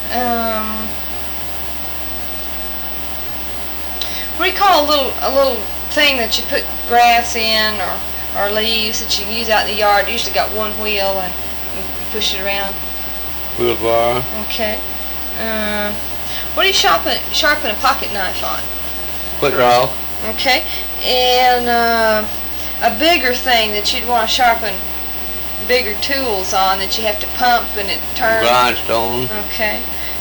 What do you call a little thing that you put grass in or leaves that you use out in the yard? It usually got one wheel and you push it around. Wheelbarrow. Okay. What do you sharpen a pocket knife on? Foot rock. Okay. And a bigger thing that you'd want to sharpen bigger tools on that you have to pump and it turns. Grindstone. Okay.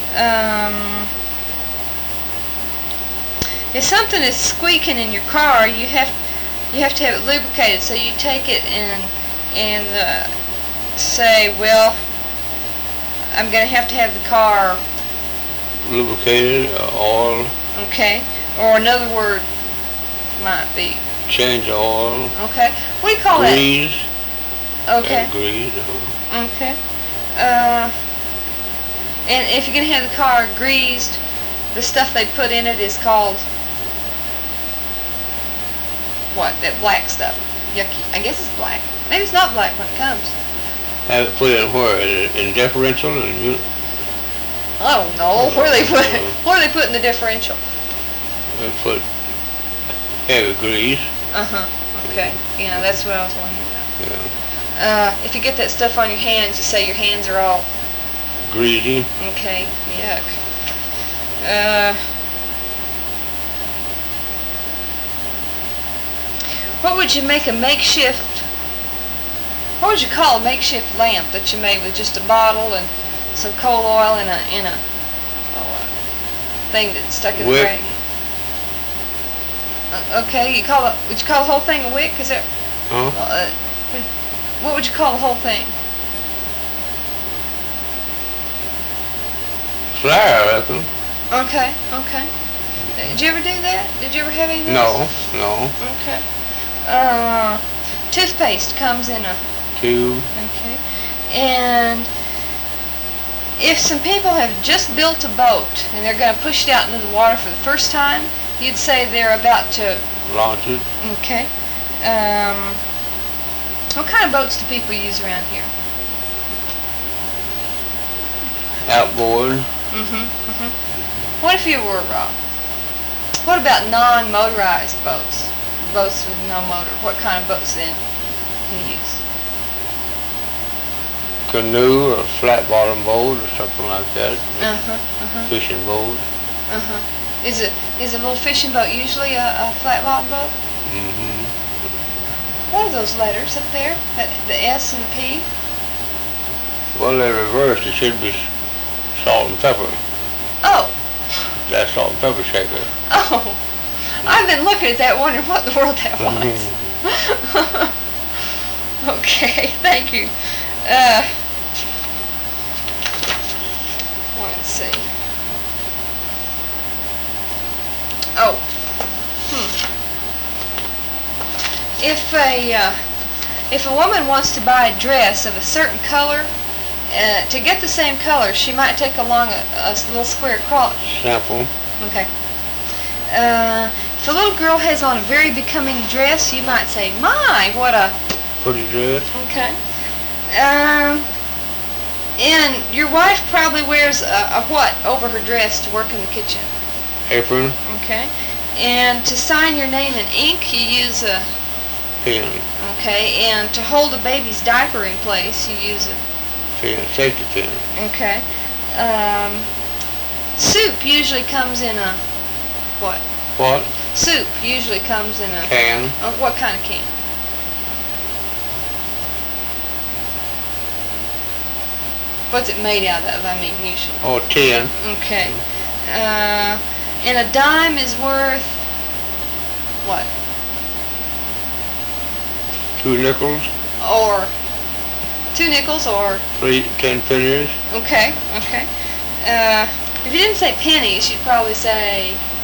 If something is squeaking in your car, you have to have it lubricated. So you take it and say, well, I'm going to have the car lubricated, oil. Okay. Or another word might be change oil. Okay. What do you call grease. That? Okay. Grease. Okay. And if you're going to have the car greased, the stuff they put in it is called what? That black stuff. Yucky. I guess it's black. Maybe it's not black when it comes. Have it put in where? In differential? I don't know. Where are they putting the differential? They put heavy grease. Okay. Yeah, that's what I was wondering about. Yeah. If you get that stuff on your hands, you say your hands are all greasy. Okay. Yuck. What would you make a makeshift? What would you call a makeshift lamp that you made with just a bottle and some coal oil in a thing that's stuck in the wick. rag? Okay, would you call the whole thing a wick? Is it? What would you call the whole thing? Flare, I reckon. Okay. Did you ever do that? Did you ever have any of those? No. Okay. Toothpaste comes in a tube. Okay. And if some people have just built a boat and they're going to push it out into the water for the first time, you'd say they're about to launch it. Okay. What kind of boats do people use around here? Outboard. What if you were what about non-motorized boats? Boats with no motor. What kind of boats then do you use? Canoe or flat bottom boat or something like that. Fishing boat. Is a little fishing boat usually a flat bottom boat? What are those letters up there? The S and the P? Well, they're reversed. It should be salt and pepper. Oh. That's salt and pepper shaker. Oh. I've been looking at that wondering what in the world that was. Okay, thank you. Let's see. Oh. If a woman wants to buy a dress of a certain color, to get the same color, she might take along a little square cross. Sample. Okay. If a little girl has on a very becoming dress, you might say, "My, what a pretty dress." Okay. And your wife probably wears a what over her dress to work in the kitchen? Apron. Okay. And to sign your name in ink, you use a pen. Okay. And to hold a baby's diaper in place, you use a pen, safety pin. Okay. Soup usually comes in a what? What? Soup usually comes in a can. What kind of can? What's it made out of? I mean, usually. Oh, tin. Okay. And a dime is worth what? 2 nickels. Or 2 nickels or 10 pennies. Okay. If you didn't say pennies, you'd probably say